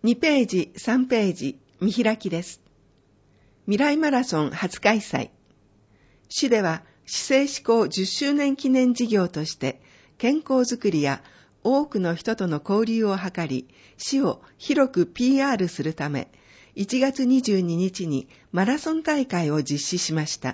2ページ、3ページ、見開きです。未来マラソン初開催。市では、市政施行10周年記念事業として、健康づくりや多くの人との交流を図り、市を広く PR するため、1月22日にマラソン大会を実施しました。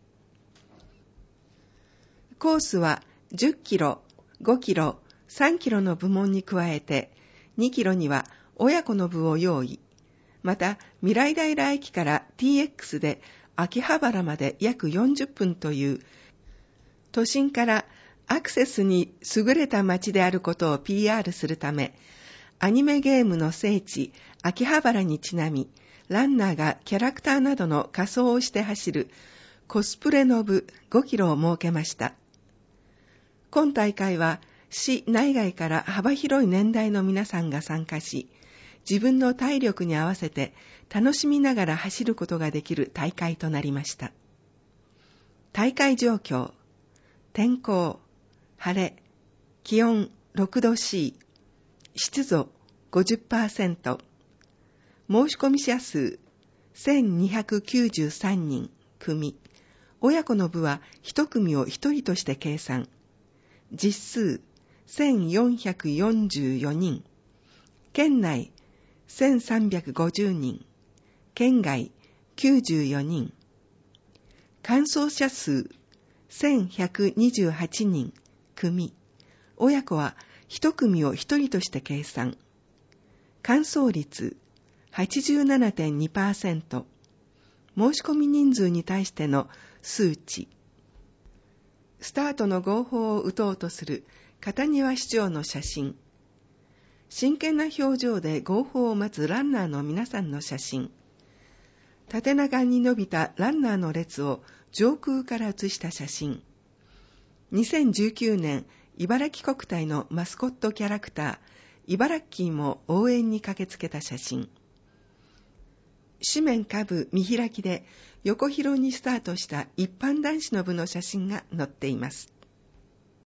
コースは10キロ、5キロ、3キロの部門に加えて、2キロには親子の部を用意。また、未来平駅から TX で秋葉原まで約40分という、都心からアクセスに優れた街であることを PR するため、アニメゲームの聖地、秋葉原にちなみ、ランナーがキャラクターなどの仮装をして走るコスプレの部5キロを設けました。今大会は、市内外から幅広い年代の皆さんが参加し、自分の体力に合わせて楽しみながら走ることができる大会となりました。大会状況、天候、晴れ、気温6度 C、湿度 50%、申し込み者数1293人組、親子の部は1組を1人として計算、実数1444人、県内1350人、県外94人、完走者数1128人組、親子は1組を1人として計算、完走率 87.2%、申し込み人数に対しての数値、スタートの号砲を打とうとする片庭市長の写真、真剣な表情で号砲を待つランナーの皆さんの写真、縦長に伸びたランナーの列を上空から写した写真、2019年茨城国体のマスコットキャラクター、茨城も応援に駆けつけた写真、紙面下部見開きで横広にスタートした一般男子の部の写真が載っています。